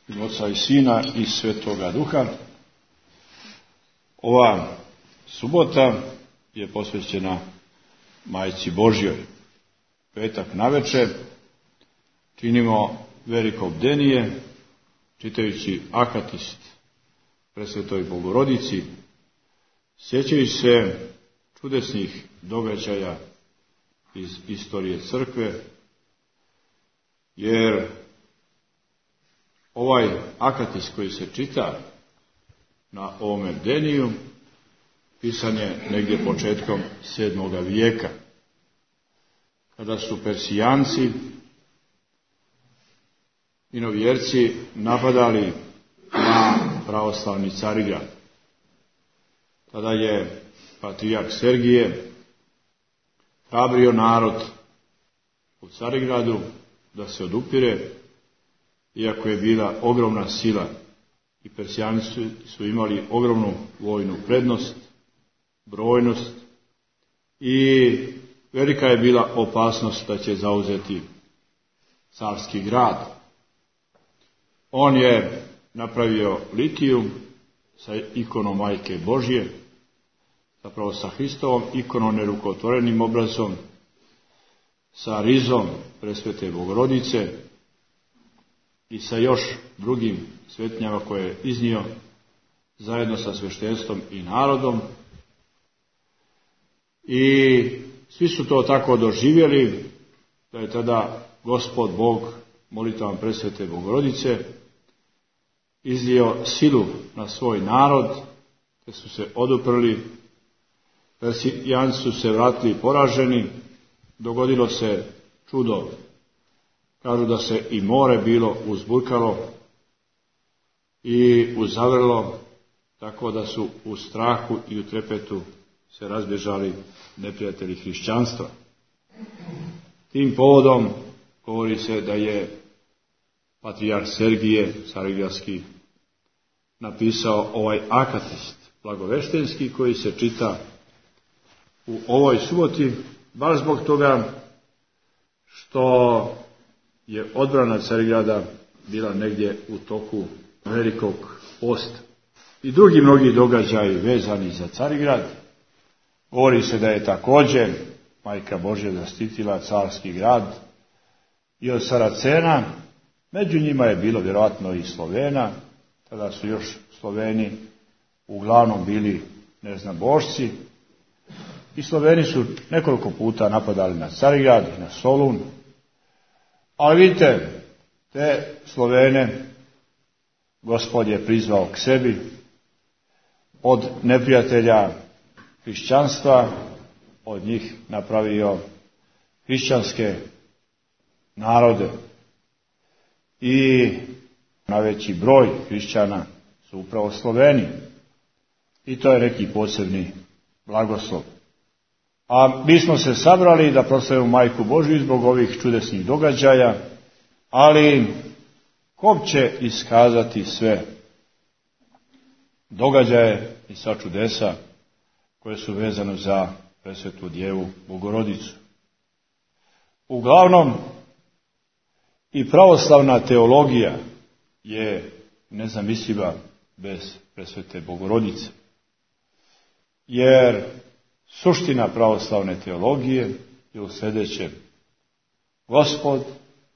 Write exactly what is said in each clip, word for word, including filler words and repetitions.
U Oca i Sina i Svetoga Duha. Ova subota je posvećena Majci Božjoj. Petak navečer činimo veliko bdenije, čitajući akatist Presvetoj Bogorodici, sjećajući se čudesnih događaja iz istorije crkve, jer ovaj akatist koji se čita na ovome bdeniju pisan je negdje početkom sedmoga vijeka, kada su Persijanci, inovjerci, napadali na pravoslavni Carigrad. Tada je patrijarh Sergije hrabrio narod u Carigradu da se odupire, iako je bila ogromna sila i Persijani su, su imali ogromnu vojnu prednost, brojnost i velika je bila opasnost da će zauzeti carski grad. On je napravio litiju sa ikonom Majke Božje, zapravo sa Hristovom ikonom, nerukotvorenim obrazom, sa rizom Presvete Bogorodice i sa još drugim svetinjama koje je iznio zajedno sa sveštenstvom i narodom. I svi su to tako doživjeli da je tada Gospod Bog molitvom Presvete Bogorodice izlio silu na svoj narod, te su se oduprli. Persijanci su se vratili poraženi, dogodilo se čudo. Kažu da se i more bilo uzburkalo i uzavrlo, tako da su u strahu i u trepetu se razbježali neprijatelji hrišćanstva. Tim povodom govori se da je patrijarh Sergije Carigradski napisao ovaj akatist blagoveštenski koji se čita u ovoj suboti, baš zbog toga što je odbrana Carigrada bila negdje u toku velikog posta. I drugi mnogi događaji vezani za Carigrad. Govori se da je također Majka Božja zaštitila carski grad i od Saracena. Među njima je bilo vjerojatno i Slovena. Tada su još Sloveni uglavnom bili neznabošci. I Sloveni su nekoliko puta napadali na Carigrad i na Solun. Ali vidite, te Slovene Gospod je prizvao k sebi od neprijatelja hrišćanstva, od njih napravio hrišćanske narode. I najveći broj hrišćana su upravo Sloveni. I to je neki posebni blagoslov. A mi smo se sabrali da proslavimo Majku Božju zbog ovih čudesnih događaja, ali ko će iskazati sve događaje i sva čudesa koje su vezane za Presvetu Djevu Bogorodicu? Uglavnom, i pravoslavna teologija je nezamisliva bez Presvete Bogorodice, jer suština pravoslavne teologije je u sljedećem: Gospod,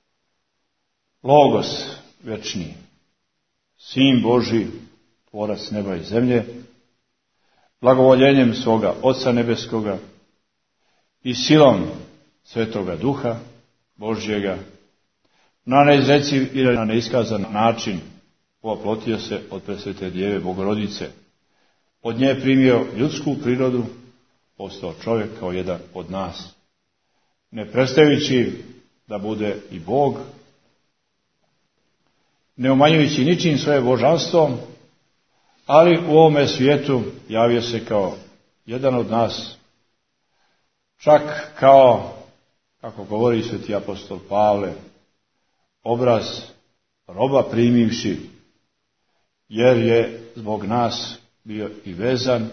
Logos večni, Sin Božji, Tvorac neba i zemlje, blagovoljenjem svoga Oca nebeskoga i silom Svetoga Duha Božjega, na neizreciv i na neiskazan način oplotio se od Presvete Djeve Bogorodice. Od nje primio ljudsku prirodu, postao čovjek kao jedan od nas, ne prestajući da bude i Bog, ne umanjujući ničim svoje božanstvo, ali u ovome svijetu javio se kao jedan od nas, čak kao, kako govori sveti apostol Pavle, obraz roba primivši, jer je zbog nas bio i vezan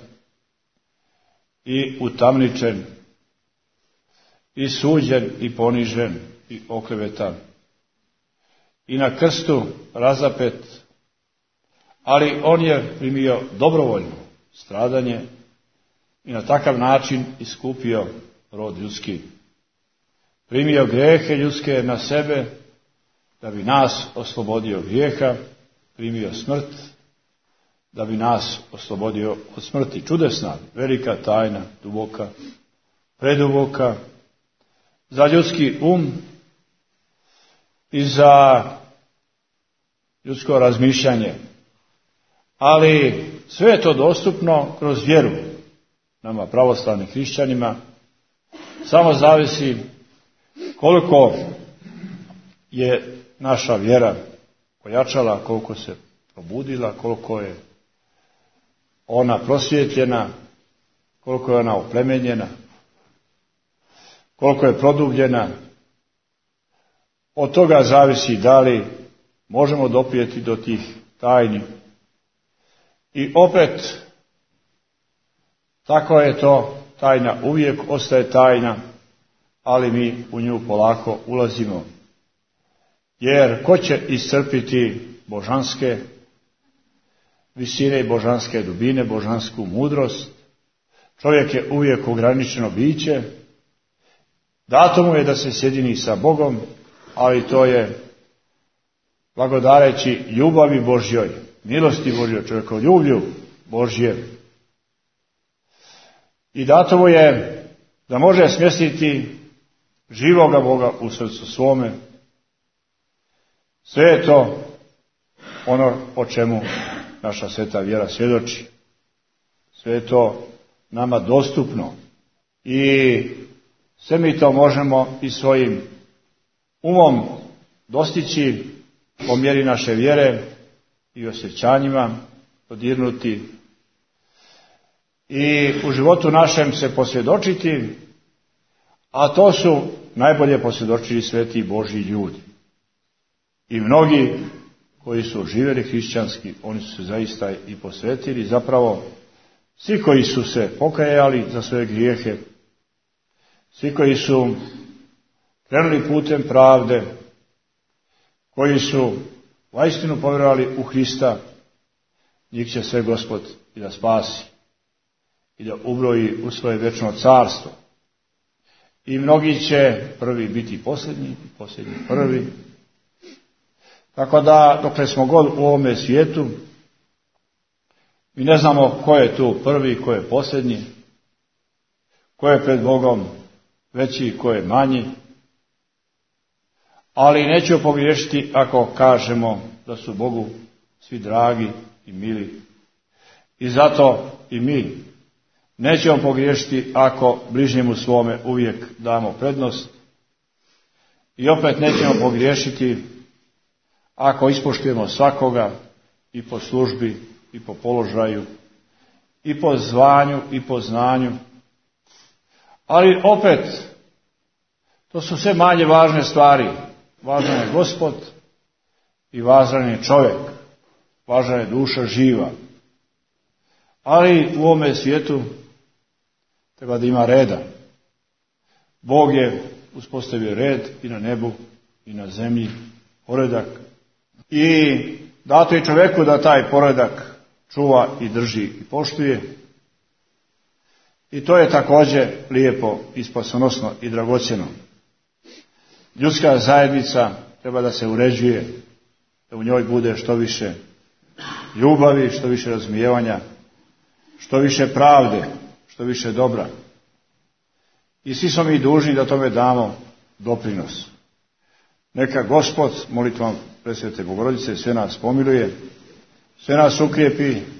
i utamničen i suđen i ponižen i oklevetan i na krstu razapet, ali on je primio dobrovoljno stradanje i na takav način iskupio rod ljudski. Primio grijehe ljudske na sebe da bi nas oslobodio grijeha, primio smrt da bi nas oslobodio od smrti. Čudesna, velika tajna, duboka, preduboka, za ljudski um i za ljudsko razmišljanje. Ali sve je to dostupno kroz vjeru nama pravoslavnim hrišćanima. Samo zavisi koliko je naša vjera pojačala, koliko se probudila, koliko je ona prosvjetljena, koliko je ona oplemenjena, koliko je produbljena. Od toga zavisi da li možemo doprijeti do tih tajni. I opet, tako je to, tajna uvijek ostaje tajna, ali mi u nju polako ulazimo. Jer ko će iscrpiti božanske visine i božanske dubine, božansku mudrost? Čovjek je uvijek ograničeno biće. Dato mu je da se sjedini sa Bogom, ali to je blagodareći ljubavi Božjoj, milosti Božjoj, čovjekoljublju Božje. I dato mu je da može smjestiti živoga Boga u srcu svome. Sve je to ono o čemu naša sveta vjera svjedoči. Sve je to nama dostupno i sve mi to možemo i svojim umom dostići po mjeri naše vjere i osjećanjima dodirnuti i u životu našem se posvjedočiti, a to su najbolje posvjedočili sveti Božji ljudi. I mnogi koji su živjeli hrišćanski, oni su se zaista i posvetili, zapravo svi koji su se pokajali za svoje grijehe, svi koji su krenuli putem pravde, koji su uistinu povjerovali u Hrista, njih će sve Gospod i da spasi i da ubroji u svoje večno carstvo. I mnogi će prvi biti posljednji, i posljednji prvi. Tako da, dokle smo god u ovome svijetu, mi ne znamo ko je tu prvi, ko je posljednji, ko je pred Bogom veći, ko je manji. Ali nećemo pogriješiti ako kažemo da su Bogu svi dragi i mili. I zato i mi nećemo pogriješiti ako bližnjemu svome uvijek damo prednost. I opet nećemo pogriješiti ako ispoštujemo svakoga i po službi i po položaju i po zvanju i po znanju. Ali opet, to su sve manje važne stvari. Važan je Gospod i važan je čovjek. Važna je duša živa. Ali u ovome svijetu treba da ima reda. Bog je uspostavio red i na nebu i na zemlji, poredak. I dato je čovjeku da taj poredak čuva i drži i poštuje. I to je također lijepo i spasonosno i dragocjeno. Ljudska zajednica treba da se uređuje, da u njoj bude što više ljubavi, što više razumijevanja, što više pravde, što više dobra. I svi smo mi dužni da tome damo doprinos. Neka Gospod molitvom Presvete Bogorodice sve nas pomiluje, sve nas ukrijepi